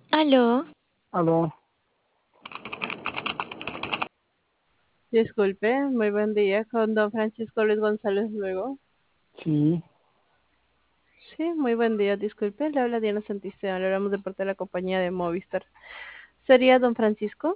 Aló, Aló, Disculpe, muy buen día con don Francisco Luis González luego. sí, Sí, muy buen día, disculpe, le habla Diana Santisteban, le hablamos de parte de la compañía de Movistar. ¿Sería don Francisco?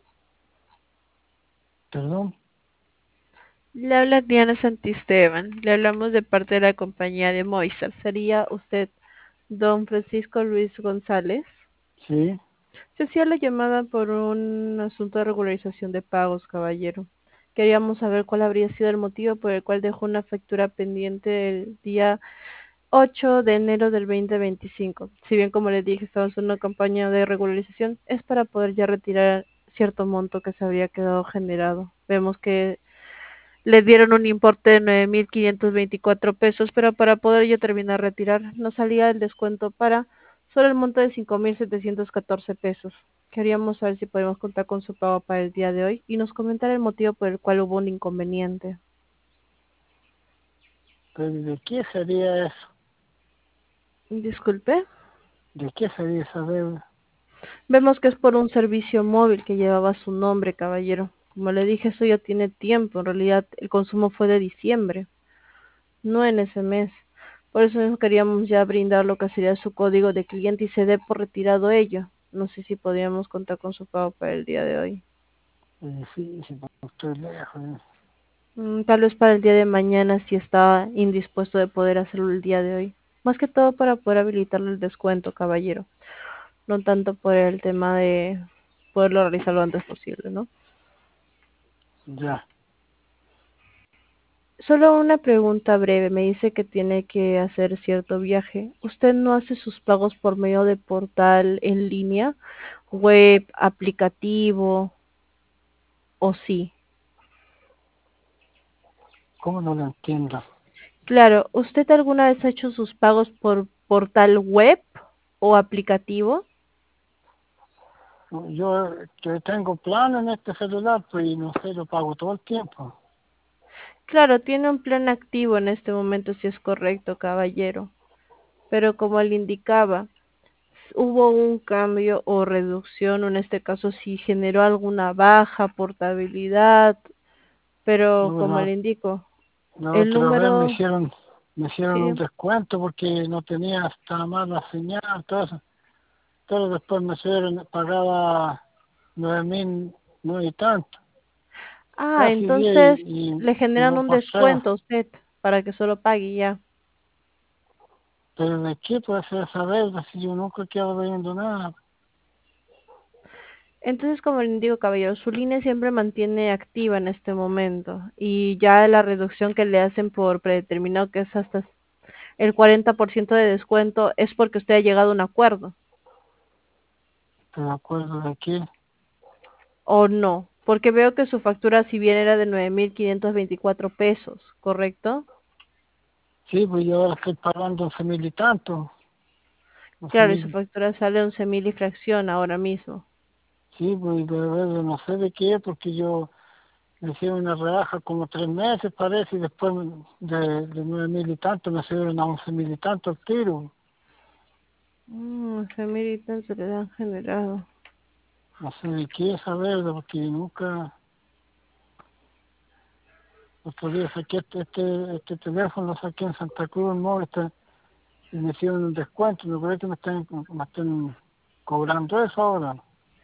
perdón, Le habla Diana Santisteban, le hablamos de parte de la compañía de Movistar. ¿Sería usted don Francisco Luis González? sí, Se hacía la llamada por un asunto de regularización de pagos, caballero. Queríamos saber cuál habría sido el motivo por el cual dejó una factura pendiente el día 8 de enero del 2025. Si bien, como les dije, estamos en una campaña de regularización, es para poder ya retirar cierto monto que se habría quedado generado. Vemos que le dieron un importe de 9.524 pesos, pero para poder ya terminar de retirar, nos salía el descuento para solo el monto de 5.714 pesos. Queríamos saber si podemos contar con su pago para el día de hoy y nos comentar el motivo por el cual hubo un inconveniente. pero ¿de qué sería eso? Disculpe. ¿De qué sería esa deuda? Vemos que es por un servicio móvil que llevaba su nombre, caballero. Como le dije, eso ya tiene tiempo. En realidad, el consumo fue de diciembre, no en ese mes. Por eso mismo queríamos ya brindar lo que sería su código de cliente y se dé por retirado ello. No sé si podríamos contar con su pago para el día de hoy. Es difícil, porque estoy lejos. Tal vez para el día de mañana si está indispuesto de poder hacerlo el día de hoy. Más que todo para poder habilitarle el descuento, caballero. No tanto por el tema de poderlo realizar lo antes posible, ¿no? Ya, Solo una pregunta breve. Me dice que tiene que hacer cierto viaje. ¿Usted no hace sus pagos por medio de portal en línea, web, aplicativo o sí? ¿cómo no lo entiendo? Claro, ¿usted alguna vez ha hecho sus pagos por portal web o aplicativo? Yo tengo plan en este celular, pues y no sé, lo pago todo el tiempo. Claro, tiene un plan activo en este momento, si es correcto, caballero. Pero como le indicaba, hubo un cambio o reducción, o en este caso si generó alguna baja portabilidad, pero No, como le indico, la el otra vez número, me hicieron un sí, descuento porque no tenía hasta más la señal, todo eso. Pero después me subieron, pagaba 9.000, no y tanto, casi 10 entonces le y generan no un pasaba. descuento a usted para que solo pague y ya. Pero ¿de qué puede ser esa deuda si yo nunca quedo debiendo nada? Entonces, como le indico, caballero, su línea siempre mantiene activa en este momento y ya la reducción que le hacen por predeterminado, que es hasta el 40% de descuento, es porque usted ha llegado a un acuerdo. ¿Te acuerdo de qué? ¿O no? Porque veo que su factura, si bien era de 9.524 pesos, ¿correcto? Sí, pues yo ahora estoy pagando 11.000 y tanto. once Claro, y su mil factura sale 11.000 y fracción ahora mismo. Sí, pues de verdad no sé de qué, porque yo me hicieron una rebaja como 3 meses parece, y después de 9.000 y tanto me subieron a 11.000 y tanto el tiro. 11.000 y tanto se le han generado. No sé de qué esa deuda, porque nunca, otro día saqué este teléfono, lo saqué en Santa Cruz, en Movistar, y me hicieron un descuento. Me parece que me están cobrando eso ahora.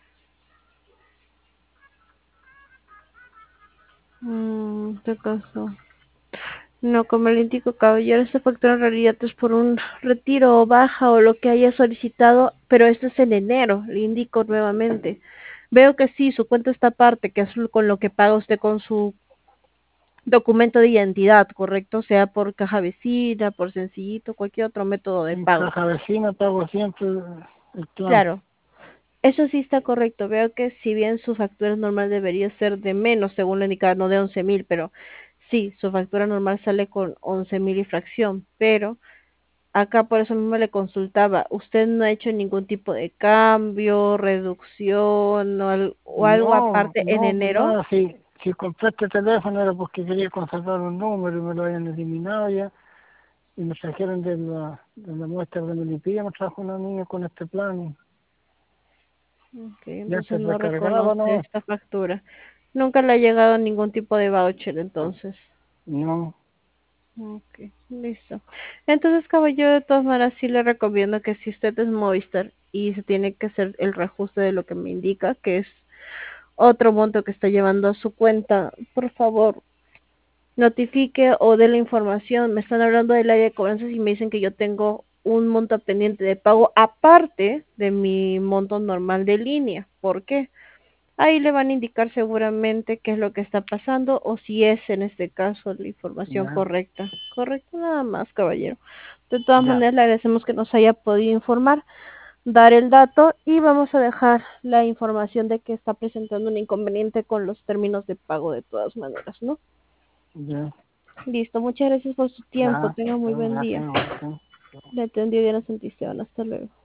¿Qué caso? No, como le indico, caballero, esta factura en realidad es por un retiro o baja o lo que haya solicitado, pero esto es en enero, le indico nuevamente. Veo que sí, su cuenta está aparte, que es con lo que paga usted con su documento de identidad, ¿correcto? Sea por caja vecina, por sencillito, cualquier otro método de En pago. caja vecina pago siempre el plan. Claro, eso sí está correcto. Veo que si bien su factura normal debería ser de menos, según lo indicado, no de 11.000, pero sí, su factura normal sale con 11.000 y fracción, pero acá por eso mismo le consultaba, ¿usted no ha hecho ningún tipo de cambio, reducción o algo No, aparte en no, pues enero? nada, si compré este teléfono era porque quería conservar un número y me lo habían eliminado ya, y me trajeron de la muestra de Melipilla, me trajo una niña con este plan. Ok, Ya que entonces se no cargaba, reconoce ¿no? esta factura. Nunca le ha llegado ningún tipo de voucher, entonces. No, Ok, listo. Entonces, caballero, de todas maneras, sí le recomiendo que si usted es Movistar y se tiene que hacer el reajuste de lo que me indica, que es otro monto que está llevando a su cuenta, por favor, notifique o dé la información. Me están hablando del área de cobranzas y me dicen que yo tengo un monto pendiente de pago aparte de mi monto normal de línea. ¿Por qué? Ahí le van a indicar seguramente qué es lo que está pasando o si es en este caso la información ya, correcta. Correcto, nada más, caballero. De todas ya, maneras, le agradecemos que nos haya podido informar, dar el dato y vamos a dejar la información de que está presentando un inconveniente con los términos de pago de todas maneras, ¿no? ya, Listo, muchas gracias por su tiempo. ya, Tenga muy buen día. gracias, igual, sí. Le atendió Diana Santisteban. Hasta luego.